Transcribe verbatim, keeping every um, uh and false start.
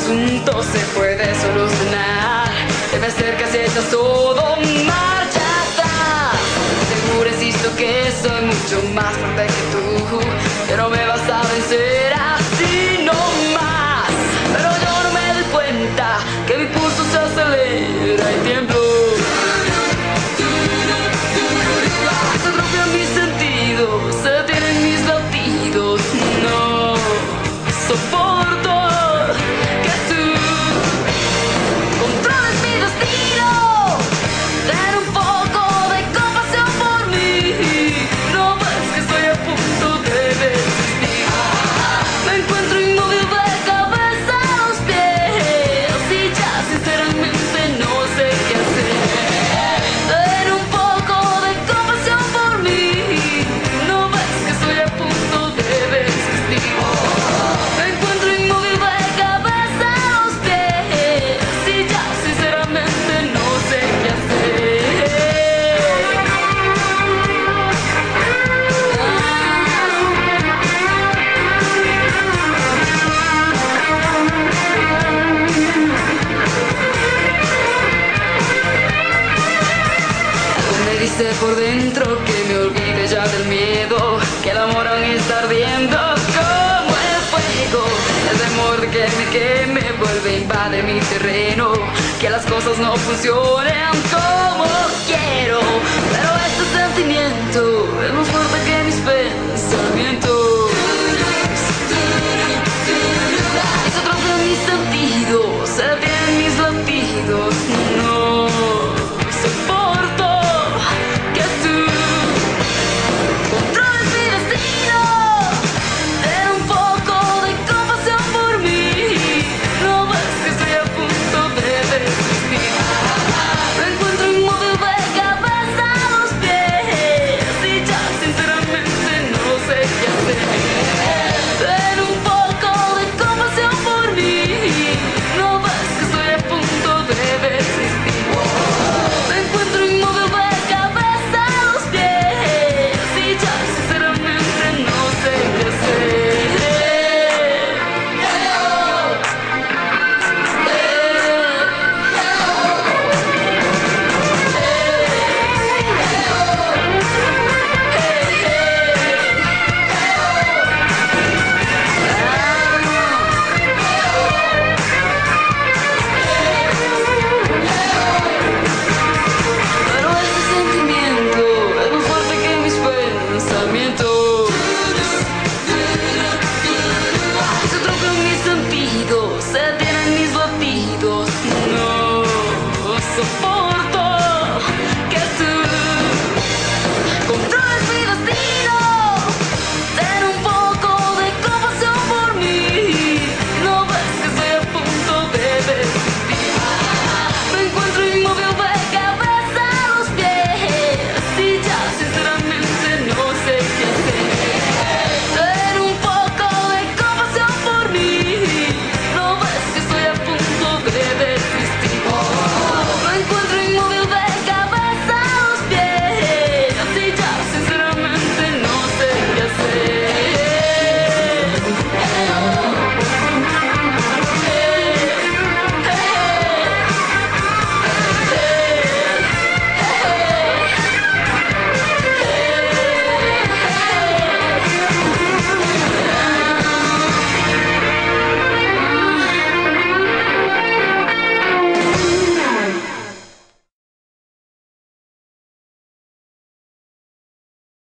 asunto se puede solucionar. Debe ser que has hecho todo marcha atrás. Seguro insisto que soy mucho más fuerte que tú, pero me vas a vencer así no más. Pero yo no me doy cuenta que mi pulso se acelera y tiemblo. Se atrofian mis sentidos, se detienen mis latidos. No soporto que tú controles mi destino. Ten un poco de compasión por mí. No ves que estoy a punto de desistir. Me encuentro inmóvil de cabeza a los pies y ya sinceramente no sé qué hacer. Ten un poco de compasión por mí. No ves que estoy a punto de desistir. Me encuentro inmóvil de cabeza a los pies y ya sinceramente no sé qué hacer. Algo me dice por dentro que me olvide ya del miedo, que el amor aún está ardiendo como el fuego. El temor de que me queme vuelve a invadir mi terreno, que las cosas no funcionen como quiero. Pero este sentimiento